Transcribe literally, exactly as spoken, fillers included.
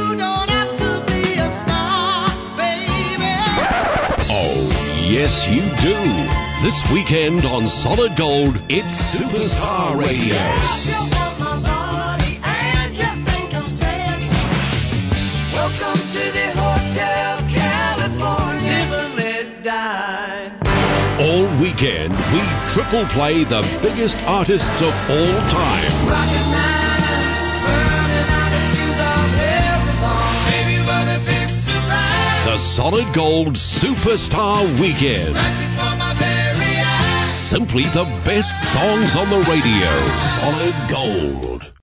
don't have to be a star, baby. Oh, yes, you do. This weekend on Solid Gold, it's Superstar Radio. If you want my body and you think I'm sexy, welcome to the Hotel California. Live and let die. All weekend, we triple play the biggest artists of all time. Rocket Man, burning out the fuse of everything. Baby, what a big surprise. The Solid Gold Superstar Weekend. Right before my very eyes. Simply the best songs on the radio. Solid Gold.